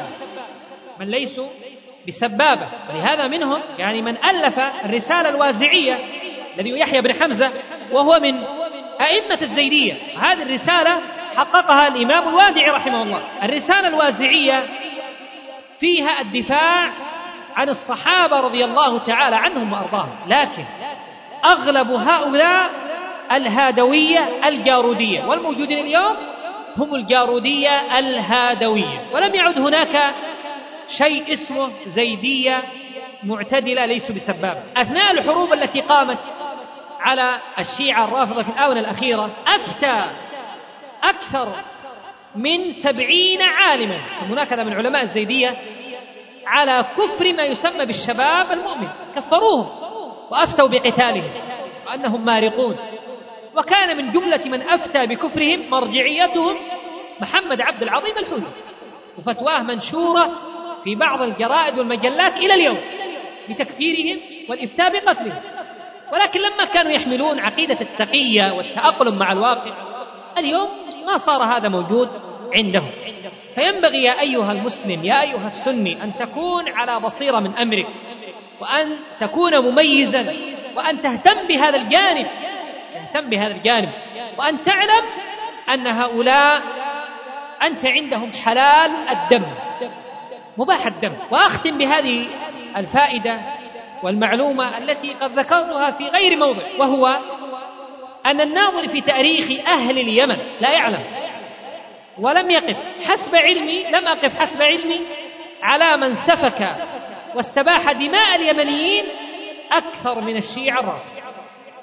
بسبابة، ولهذا منهم يعني من ألف الرسالة الوازعية الذي يحيى بن حمزة، وهو من أئمة الزيدية. هذه الرسالة حققها الإمام الوازعي رحمه الله. الرسالة الوازعية فيها الدفاع عن الصحابة رضي الله تعالى عنهم وأرضاهم، لكن أغلب هؤلاء الهادوية الجارودية، والموجودين اليوم هم الجارودية الهادوية، ولم يعد هناك شيء اسمه زيدية معتدلة ليسوا بسبابة. أثناء الحروب التي قامت على الشيعة الرافضة في الآونة الأخيرة أفتى أكثر من 70 عالما يسمون هكذا من علماء الزيدية على كفر ما يسمى بالشباب المؤمن، كفروهم وأفتوا بقتالهم وأنهم مارقون. وكان من جملة من أفتى بكفرهم مرجعيتهم محمد عبد العظيم الحوثي، وفتواه منشورة في بعض الجرائد والمجلات إلى اليوم بتكفيرهم والإفتاء بقتلهم. ولكن لما كانوا يحملون عقيدة التقية والتأقلم مع الواقع، اليوم ما صار هذا موجود عندهم. فينبغي يا أيها المسلم، يا أيها السني، أن تكون على بصيرة من أمرك، وأن تكون مميزا، وأن تهتم بهذا الجانب، وأن تعلم أن هؤلاء أنت عندهم حلال الدم، مباح الدم. وأختم بهذه الفائدة والمعلومة التي قد ذكرتها في غير موضع، وهو أن الناظر في تاريخ أهل اليمن لا يعلم ولم يقف حسب علمي، لم أقف حسب علمي على من سفك واستباح دماء اليمنيين أكثر من الشيعة الرافضة.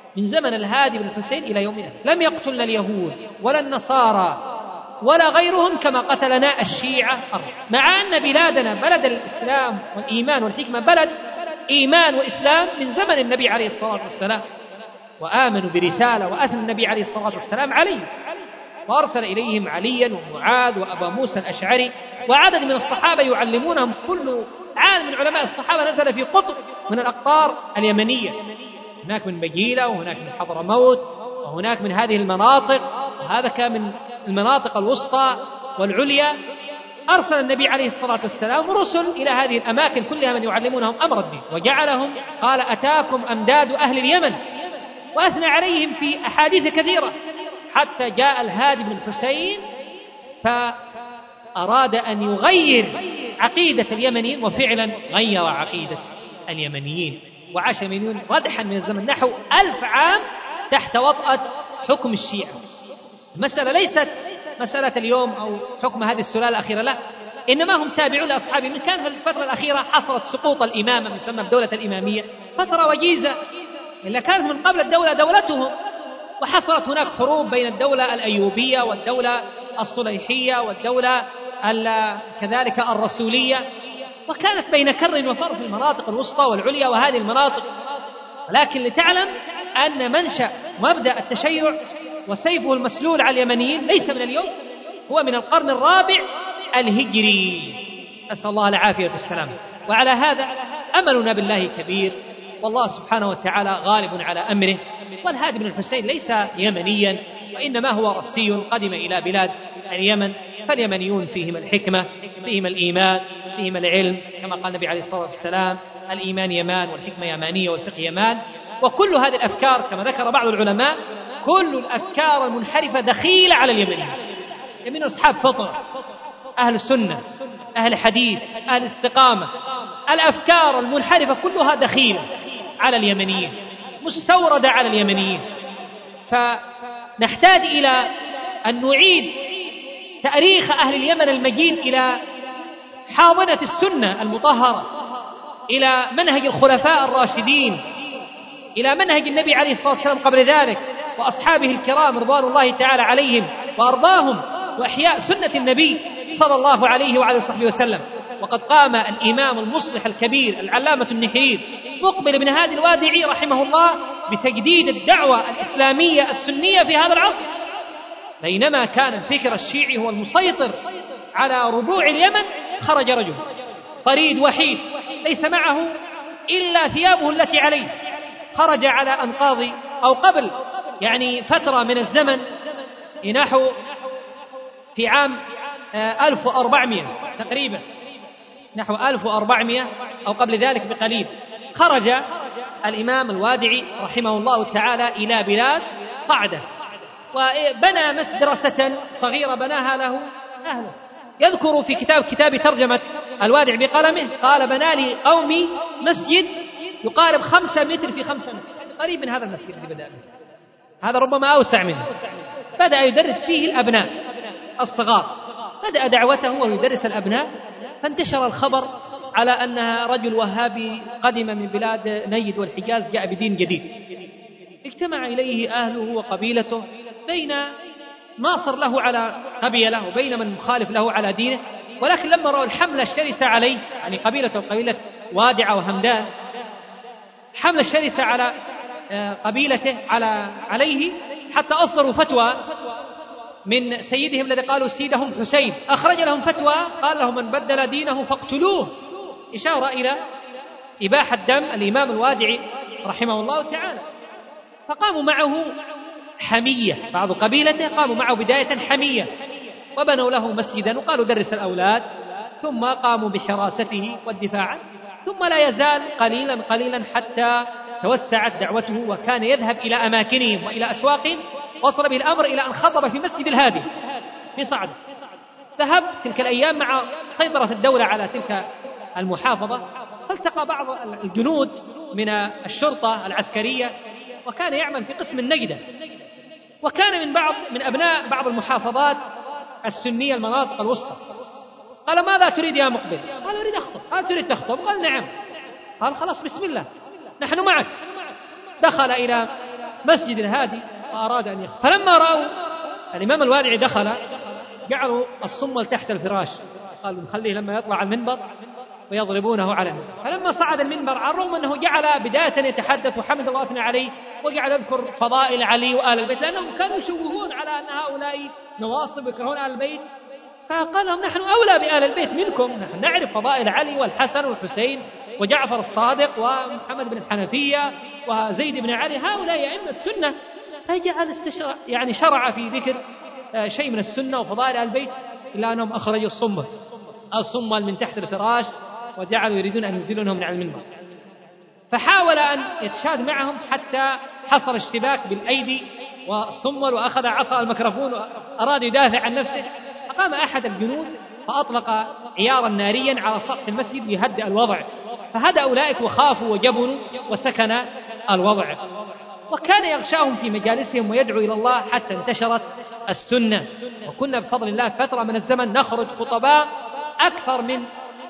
من زمن الهادي بن الحسين إلى يومنا. لم يقتلنا اليهود ولا النصارى ولا غيرهم كما قتلنا الشيعة، مع أن بلادنا بلد الإسلام والإيمان والحكمة، بلد إيمان وإسلام من زمن النبي عليه الصلاة والسلام، وآمنوا برسالة وأثنى النبي عليه الصلاة والسلام عليه، وأرسل إليهم عليا ومعاذ وأبا موسى الأشعري وعدد من الصحابة يعلمونهم. كل عالم من علماء الصحابة نزل في قطب من الأقطار اليمنية، هناك من بجيلة وهناك من حضرموت وهناك من هذه المناطق، وهذا كان من المناطق الوسطى والعليا. أرسل النبي عليه الصلاة والسلام رسل إلى هذه الأماكن كلها من يعلمونهم أمر الدين، وجعلهم قال أتاكم أمداد أهل اليمن، وأثنى عليهم في أحاديث كثيرة، حتى جاء الهادي بن الحسين فأراد أن يغير عقيدة اليمنيين، وفعلا غير عقيدة اليمنيين، وعاش اليمنيون ردحا من الزمن نحو 1000 عام تحت وطأة حكم الشيعة. المسألة ليست مسألة اليوم أو حكم هذه السلالة الأخيرة، لا، إنما هم تابعون لأصحابهم. من كان في الفترة الأخيرة حصلت سقوط الإمامة يسمى بدولة الإمامية، فترة وجيزة، إلا كانت من قبل الدولة دولتهم، وحصلت هناك حروب بين الدولة الأيوبية والدولة الصليحية والدولة كذلك الرسولية، وكانت بين كر وفر في المناطق الوسطى والعليا وهذه المناطق. لكن لتعلم أن منشأ مبدأ التشيع وسيفه المسلول على اليمنيين ليس من اليوم، هو من القرن الرابع الهجري، أسأل الله العافية والسلامة. وعلى هذا أملنا بالله كبير، والله سبحانه وتعالى غالب على أمره. والهادي بن الحسين ليس يمنيا، وإنما هو رسي قدم إلى بلاد اليمن، فاليمنيون فيهم الحكمة، فيهم الإيمان، فيهم العلم، كما قال النبي عليه الصلاة والسلام الإيمان يمان والحكمة يمانية والفقه يمان. وكل هذه الأفكار كما ذكر بعض العلماء، كل الأفكار المنحرفة دخيلة على اليمنيين. يمين أصحاب فطر، أهل السنة، أهل الحديث، أهل الاستقامة، الأفكار المنحرفة كلها دخيلة على اليمنيين، مستوردة على اليمنيين. فنحتاج إلى أن نعيد تاريخ أهل اليمن المجيد إلى حاضنة السنة المطهرة، إلى منهج الخلفاء الراشدين، إلى منهج النبي عليه الصلاة والسلام قبل ذلك وأصحابه الكرام رضوان الله تعالى عليهم وأرضاهم، وإحياء سنة النبي صلى الله عليه وعلى صحبه وسلم. وقد قام الإمام المصلح الكبير العلامة النحير مقبل بن هادي الوادعي رحمه الله بتجديد الدعوة الإسلامية السنية في هذا العصر، بينما كان الفكر الشيعي هو المسيطر على ربوع اليمن. خرج رجل طريد وحيد ليس معه إلا ثيابه التي عليه، خرج على أنقاض أو قبل يعني فترة من الزمن، نحو في عام 1400 تقريبا، نحو 1400 أو قبل ذلك بقليل، خرج الإمام الوادعي رحمه الله تعالى إلى بلاد صعدة، وبنى مدرسة صغيرة بناها له أهله. يذكر في كتاب ترجمة الوادع بقلمه، قال بنى لي قومي مسجد يقارب 5 متر في 5 متر، قريب من هذا المسجد اللي بدأ به، هذا ربما أوسع منه. بدأ يدرس فيه الأبناء الصغار، بدأ دعوته ويدرس الأبناء، فانتشر الخبر على أنها رجل وهابي قدم من بلاد نجد والحجاز جاء بدين جديد. اجتمع إليه أهله وقبيلته، بين ناصر له على قبيلة وبين من مخالف له على دينه، ولكن لما رأوا الحملة الشرسة عليه، يعني قبيلته وقبيلة وادعة وهمدان، حملة الشرسة على قبيلته عليه، حتى أصدروا فتوى من سيدهم الذي قالوا سيدهم حسين، أخرج لهم فتوى قال لهم من بدل دينه فاقتلوه، إشارة إلى إباحة دم الإمام الوادعي رحمه الله تعالى. فقاموا معه حمية، بعض قبيلته قاموا معه بداية حمية، وبنوا له مسجدا وقالوا درس الأولاد، ثم قاموا بحراسته والدفاع عنه، ثم لا يزال قليلا قليلا حتى توسعت دعوته، وكان يذهب إلى أماكنهم وإلى أسواقهم، وصل به الأمر إلى أن خطب في مسجد الهادي في صعدة. ذهب تلك الأيام مع سيطرة الدولة على تلك المحافظة، فالتقى بعض الجنود من الشرطة العسكرية، وكان يعمل في قسم النجدة، وكان من أبناء بعض المحافظات السنية المناطق الوسطى. قال ماذا تريد يا مقبل؟ قال أريد أخطب. قال تريد تخطب؟ قال نعم. قال خلاص بسم الله نحن معك. دخل إلى مسجد هادي وأراد أن يخرج. فلما رأوا الإمام الوادعي دخل جعلوا الصمل تحت الفراش، قالوا نخليه لما يطلع على المنبر ويضربونه على المنبر. فلما صعد المنبر على الرغم أنه جعل بداية يتحدث وحمد الله وثنى عليه وجعل يذكر فضائل علي وآل البيت لأنهم كانوا يشوهون على أن هؤلاء نواصب يكرهون آل البيت، فقال لهم نحن أولى بآل البيت منكم، نحن نعرف فضائل علي والحسن والحسين وجعفر الصادق ومحمد بن الحنفية وزيد بن علي، هؤلاء أئمة السنة. فجعل يعني شرع في ذكر شيء من السنة وفضائل آل البيت، إلا أنهم أخرجوا الصمل من تحت الفراش وجعلوا يريدون أن ينزلونه من على المنبر. فحاول أن يتشاد معهم حتى حصل اشتباك بالأيدي والصمل، وأخذ عصا الميكروفون وأراد يدافع عن نفسه. فقام أحد الجنود فأطلق عيارا ناريا على سطح المسجد ليهدئ الوضع، فهدأ أولئك وخافوا وجبنوا وسكن الوضع. وكان يغشاهم في مجالسهم ويدعو إلى الله حتى انتشرت السنة. وكنا بفضل الله فترة من الزمن نخرج خطباء أكثر من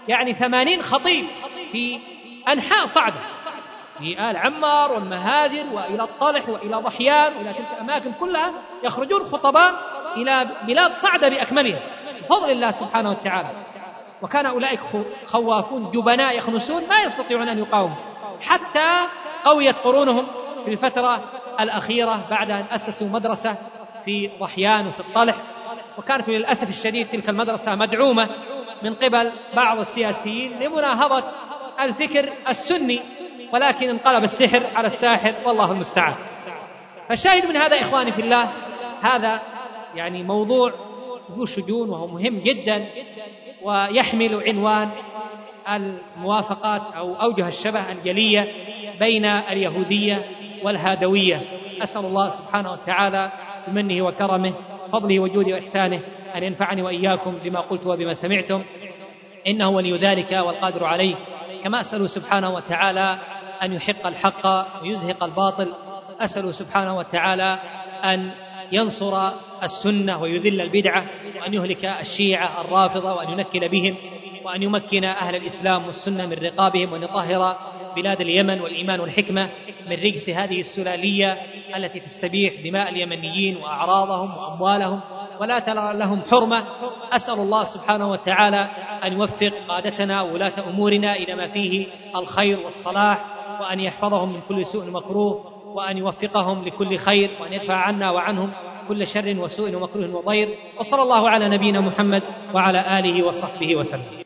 80 خطيب في أنحاء صعدة، في آل عمار والمهاجر وإلى الطلح وإلى ضحيان وإلى تلك الأماكن كلها، يخرجون خطباء إلى بلاد صعدة بأكملها بفضل الله سبحانه وتعالى. وكان أولئك خوافون جبناء يخنسون ما يستطيعون أن يقاوموا، حتى قويت قرونهم في الفترة الأخيرة بعد أن أسسوا مدرسة في ضحيان وفي الطلح. وكانت للأسف الشديد تلك المدرسة مدعومة من قبل بعض السياسيين لمناهضة الفكر السني، ولكن انقلب السحر على الساحر والله المستعان. فالشاهد من هذا إخواني في الله، هذا موضوع ذو شجون وهو مهم جدا، ويحمل عنوان الموافقات أو أوجه الشبه الجلية بين اليهودية والهادوية. أسأل الله سبحانه وتعالى بمنه وكرمه فضله وجوده وإحسانه أن ينفعني وإياكم بما قلت وبما سمعتم، إنه ولي ذلك والقادر عليه. كما أسأل سبحانه وتعالى أن يحق الحق ويزهق الباطل. أسأل سبحانه وتعالى أن ينصر السنة ويذل البدعة، وأن يهلك الشيعة الرافضة وأن ينكل بهم، وأن يمكن أهل الإسلام والسنة من رقابهم، وأن يطهر بلاد اليمن والإيمان والحكمة من رجس هذه السلالية التي تستبيح دماء اليمنيين وأعراضهم وأموالهم ولا ترى لهم حرمة. أسأل الله سبحانه وتعالى أن يوفق قادتنا وولاة أمورنا إلى ما فيه الخير والصلاح، وأن يحفظهم من كل سوء ومكروه، وأن يوفقهم لكل خير، وأن يدفع عنا وعنهم كل شر وسوء ومكروه وضير. وصلى الله على نبينا محمد وعلى آله وصحبه وسلم.